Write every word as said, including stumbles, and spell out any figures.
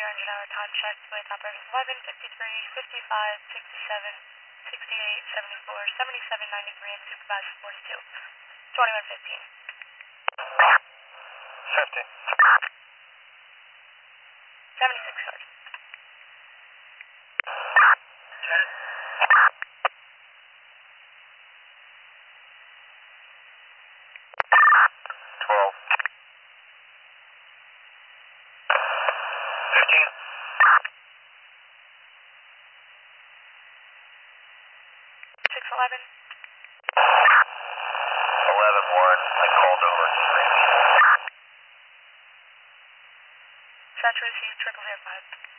engine hour time check with operators eleven, fifty-three, fifty-five, sixty-seven, sixty-eight, seventy-four, seventy-seven, ninety-three, and supervisor forty-two. twenty-one fifteen. fifty. seventy-six cars. ten. twelve. fifteen. six eleven. eleven one. I called over screaming. Saturated, triple zero five.